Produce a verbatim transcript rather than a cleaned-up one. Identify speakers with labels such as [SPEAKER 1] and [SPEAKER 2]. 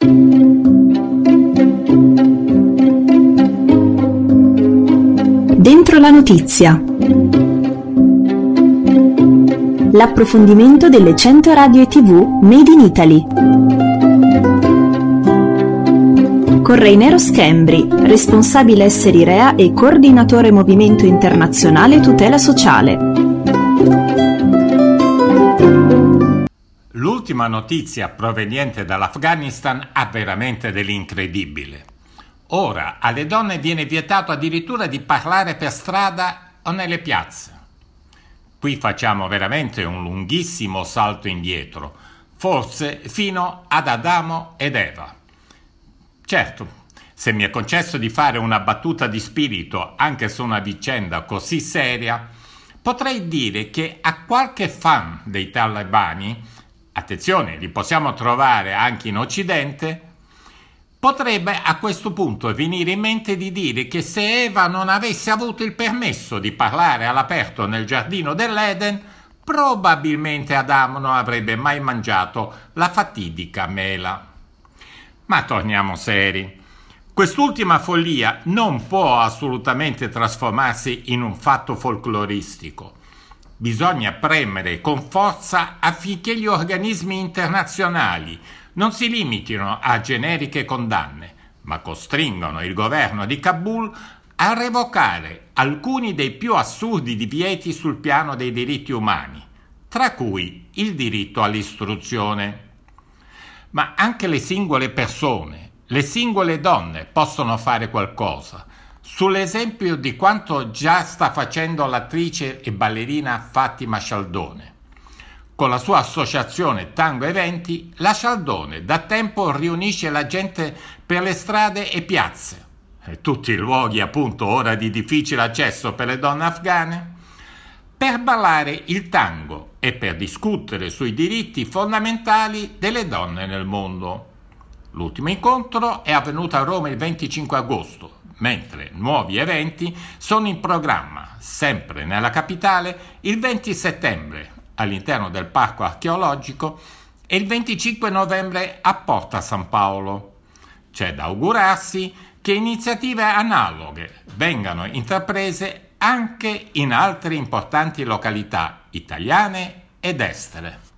[SPEAKER 1] Dentro la notizia. L'approfondimento delle cento radio e tivù Made in Italy. Con Rainero Schembri, responsabile esseri Rea e coordinatore Movimento Internazionale Tutela Sociale.
[SPEAKER 2] L'ultima notizia proveniente dall'Afghanistan ha veramente dell'incredibile. Ora alle donne viene vietato addirittura di parlare per strada o nelle piazze. Qui facciamo veramente un lunghissimo salto indietro, forse fino ad Adamo ed Eva. Certo, se mi è concesso di fare una battuta di spirito anche su una vicenda così seria, potrei dire che a qualche fan dei talebani, attenzione, li possiamo trovare anche in Occidente, potrebbe a questo punto venire in mente di dire che se Eva non avesse avuto il permesso di parlare all'aperto nel giardino dell'Eden, probabilmente Adamo non avrebbe mai mangiato la fatidica mela. Ma torniamo seri. Quest'ultima follia non può assolutamente trasformarsi in un fatto folcloristico. Bisogna premere con forza affinché gli organismi internazionali non si limitino a generiche condanne, ma costringono il governo di Kabul a revocare alcuni dei più assurdi divieti sul piano dei diritti umani, tra cui il diritto all'istruzione. Ma anche le singole persone, le singole donne possono fare qualcosa, sull'esempio di quanto già sta facendo l'attrice e ballerina Fatima Scialdone. Con la sua associazione Tango Eventi, la Scialdone da tempo riunisce la gente per le strade e piazze, e tutti i luoghi appunto ora di difficile accesso per le donne afghane, per ballare il tango e per discutere sui diritti fondamentali delle donne nel mondo. L'ultimo incontro è avvenuto a Roma il venticinque agosto, mentre nuovi eventi sono in programma, sempre nella capitale, il venti settembre all'interno del Parco Archeologico e il venticinque novembre a Porta San Paolo. C'è da augurarsi che iniziative analoghe vengano intraprese anche in altre importanti località italiane ed estere.